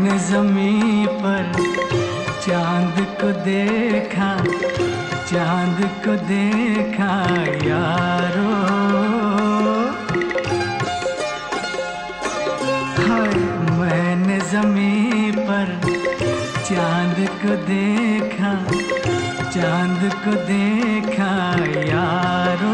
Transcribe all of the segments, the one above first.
मैंने ज़मीं पर चांद को देखा, चांद को देखा यारो। हाय मैंने ज़मीं पर चांद को देखा, चांद को देखा यारो।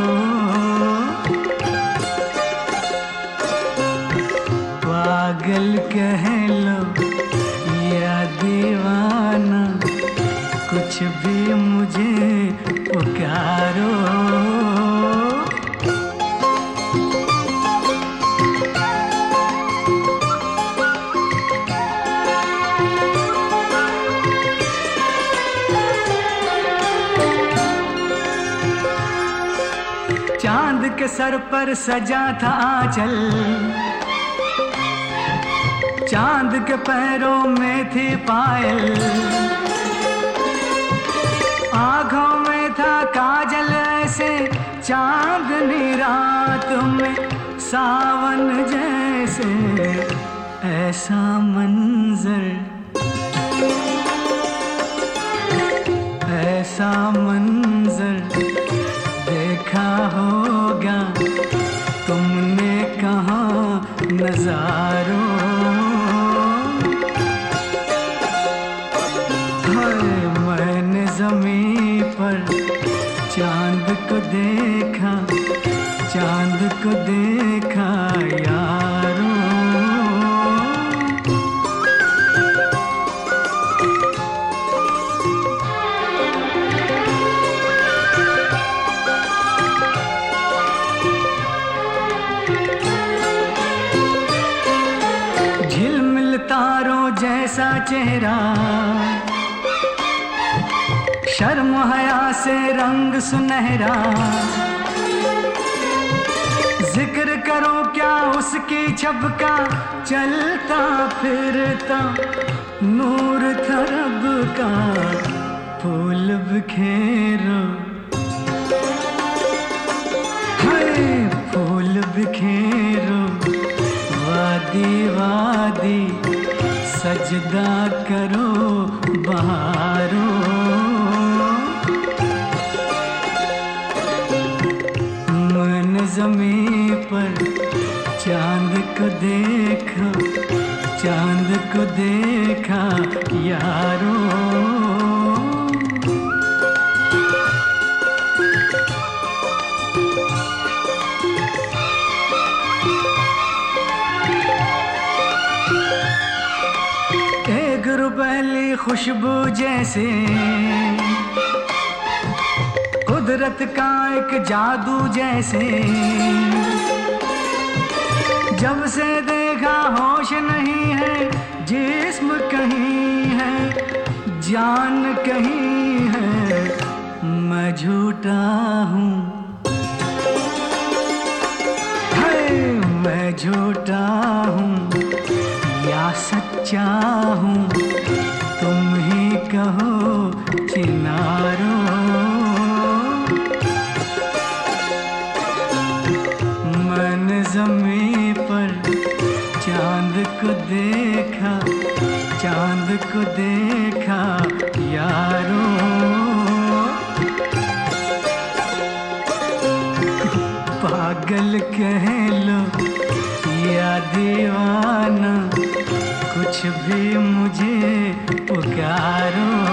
पागल कह लो या दीवाना, कुछ भी मुझे पुकारो। चांद के सर पर सजा था आंचल, चांद के पैरों में थी पायल, आँखों में था काजल ऐसे चांदनी रात में सावन जैसे ऐसा मंजर, ऐसा मंजर देखा होगा तुमने कहाँ नज़ारों। मैंने ज़मीं पर चांद को देखा, चांद को देखा यारो। झिलमिल तारों जैसा चेहरा, शर्म हया से रंग सुनहरा, जिक्र करो क्या उसकी छबका, चलता फिरता नूर था रब का, फूल बिखेरो, हाय फूल बिखेरो, वादी वादी सजदा करो बहारो। ज़मीं पर चांद को देखा, चांद को देखा यारो। एक रुपहली खुशबू जैसे कुदरत का एक जादू जैसे, जब से देखा होश नहीं है, जिस्म कहीं है जान कहीं है, मैं झूठा हूँ, मैं झूठा हूँ या सच्चा हूँ, तुम ही कहो चिनारो। ज़मीं पर चांद को देखा, चांद को देखा यारो। पागल कह लो या दीवाना, कुछ भी मुझे पुकारो।